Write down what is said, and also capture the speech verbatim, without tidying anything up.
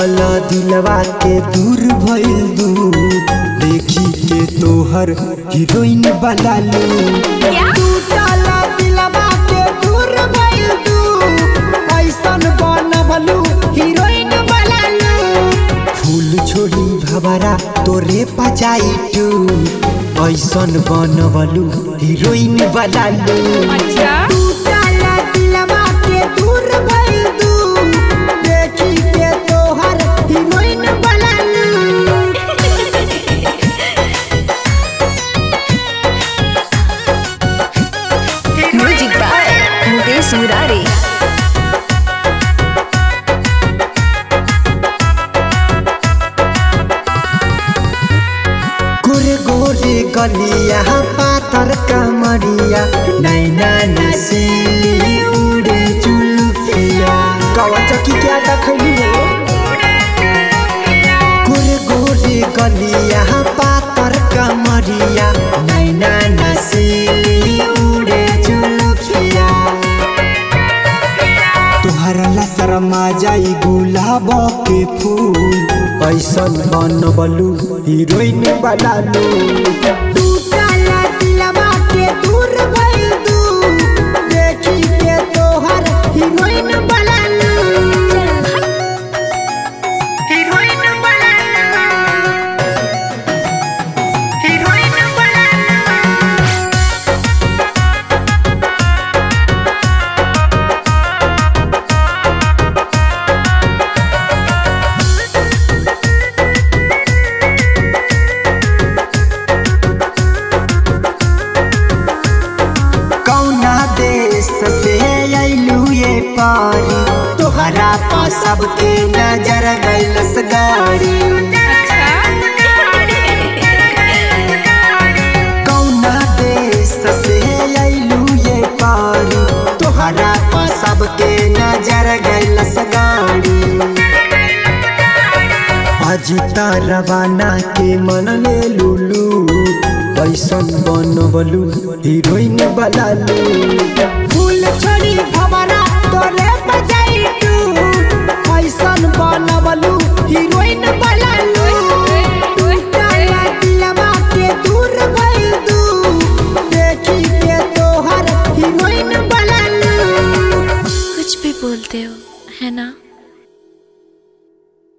टूटल दिलवा के दूर भइल दूर देखी के तोहर हीरोइन बनालू। टूटल दिलवा के दूर भइल दूर ऐसन बनबलू हीरोइन बनालू। फूल छोड़ी भवरा तोरे पचाई टू ऐसन बनबलू हीरोइन बनालू। टूटल दिलवा के दूर भइल दूर देखी के तोहर हीरोइन बनालू। Music by Mukesh Murari. गोरे गोरे गलिया पातर कमरिया नैना नसीली उड़े जुल्फिया कवन चकी क्या देखली हो। गोरे गोरे गलिया पातर कमरिया नैना नसीली उड़े जुल्फिया। तोहरा ला शर्मा जाई गुलाब के फूल ऐसन बनबलू हीरोइन बनालू। टूटल दिलवा के दूर भइल दूर देखी के तोहर हीरोइन बनालू। हीरोइन बनालू हीरोइन बनालू। से अइलू ये पारी तोहरा पा सबके नजर गइलस गाड़ी। कौना देश से अइलू ये पारी तोहरा पा सबके नजर गइलस गाड़ी। अजिता रवाना के मन ले लुलू ऐसन बनबलू हीरोइन बनालू। फूल छोड़ी भवरा तोरे बजाई टू ऐसन बनबलू हीरोइन बनालू।